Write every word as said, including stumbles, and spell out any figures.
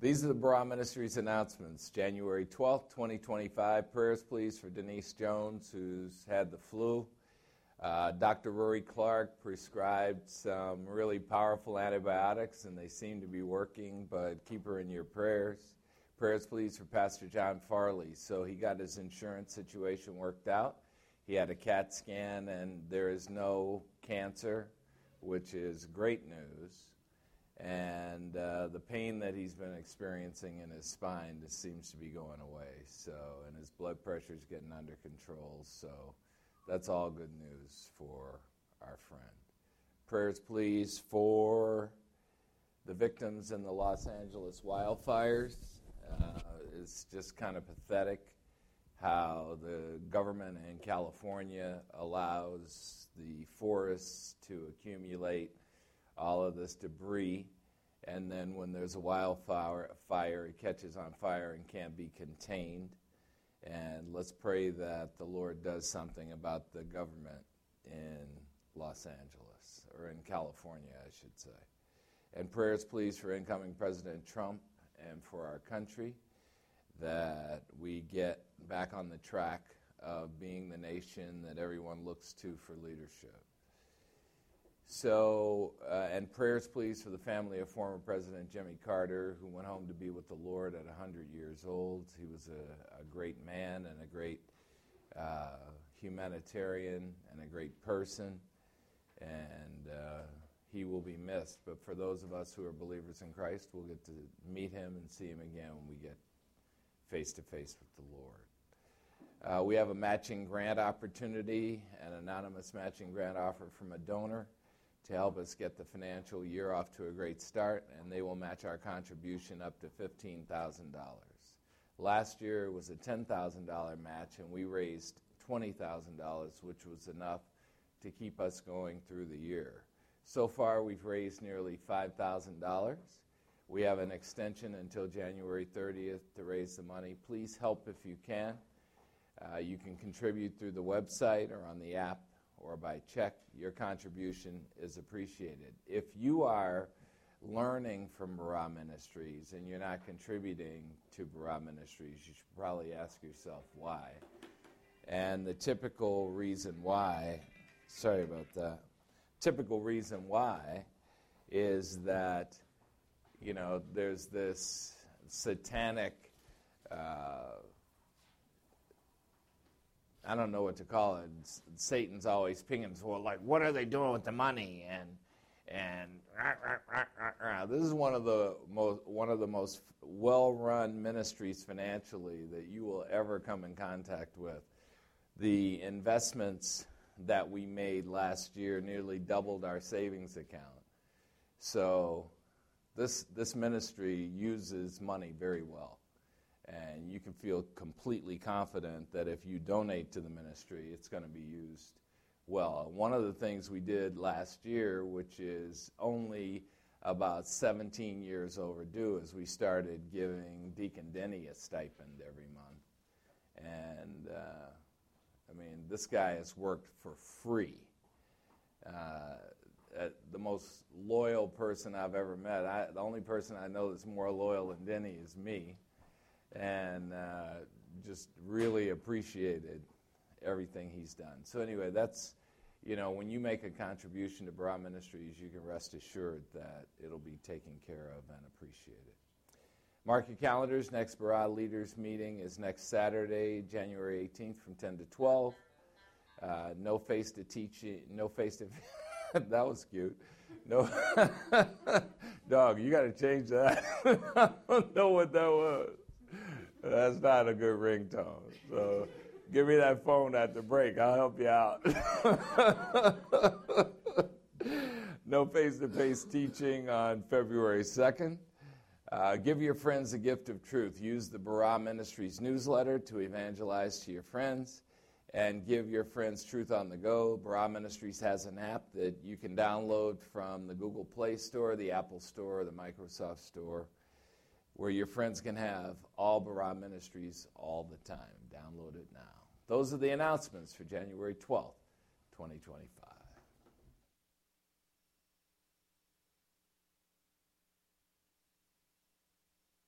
These are the Barah Ministries announcements. January twelfth, twenty twenty-five. Prayers, please, for Denise Jones, who's had the flu. Uh, Doctor Rory Clark prescribed some really powerful antibiotics, and they seem to be working, but keep her in your prayers. Prayers, please, for Pastor John Farley. So he got his insurance situation worked out. He had a CAT scan, and there is no cancer, which is great news. And uh, the pain that he's been experiencing in his spine just seems to be going away. So, and his blood pressure is getting under control. So that's all good news for our friend. Prayers, please, for the victims in the Los Angeles wildfires. Uh, it's just kind of pathetic how the government in California allows the forests to accumulate all of this debris, and then when there's a wildfire, fire, it catches on fire and can't be contained. And let's pray that the Lord does something about the government in Los Angeles, or in California, I should say. And prayers, please, for incoming President Trump and for our country, that we get back on the track of being the nation that everyone looks to for leadership. So, uh, and prayers, please, for the family of former President Jimmy Carter, who went home to be with the Lord at one hundred years old. He was a, a great man and a great uh, humanitarian and a great person, and uh, he will be missed. But for those of us who are believers in Christ, we'll get to meet him and see him again when we get face-to-face with the Lord. Uh, we have a matching grant opportunity, an anonymous matching grant offer from a donor to help us get the financial year off to a great start, and they will match our contribution up to fifteen thousand dollars. Last year it was a ten thousand dollars match, and we raised twenty thousand dollars, which was enough to keep us going through the year. So far we've raised nearly five thousand dollars. We have an extension until January thirtieth to raise the money. Please help if you can. Uh, you can contribute through the website or on the app or by check. Your contribution is appreciated. If you are learning from Barah Ministries and you're not contributing to Barah Ministries, you should probably ask yourself why. And the typical reason why, sorry about that, typical reason why is that, you know, there's this satanic uh, I don't know what to call it. Satan's always pinging, so like, what are they doing with the money? And and rah, rah, rah, rah, rah. This is one of the most one of the most well-run ministries financially that you will ever come in contact with. The investments that we made last year nearly doubled our savings account. So this this ministry uses money very well. And you can feel completely confident that if you donate to the ministry, it's going to be used well. One of the things we did last year, which is only about seventeen years overdue, is we started giving Deacon Denny a stipend every month. And, uh, I mean, this guy has worked for free. Uh, the most loyal person I've ever met. I, the only person I know that's more loyal than Denny is me. And uh, just really appreciated everything he's done. So anyway, that's, you know, when you make a contribution to Barah Ministries, you can rest assured that it'll be taken care of and appreciated. Mark your calendars. Next Barah Leaders meeting is next Saturday, January eighteenth from ten to twelve. Uh, no face to teaching, no face to, that was cute. No, dog, you got to change that. I don't know what that was. That's not a good ringtone. So give me that phone at the break. I'll help you out. No face-to-face teaching on February second. Uh, give your friends the gift of truth. Use the Barah Ministries newsletter to evangelize to your friends. And give your friends Truth on the Go. Barah Ministries has an app that you can download from the Google Play Store, the Apple Store, or the Microsoft Store, where your friends can have all Barah Ministries all the time. Download it now. Those are the announcements for January twelfth, twenty twenty-five.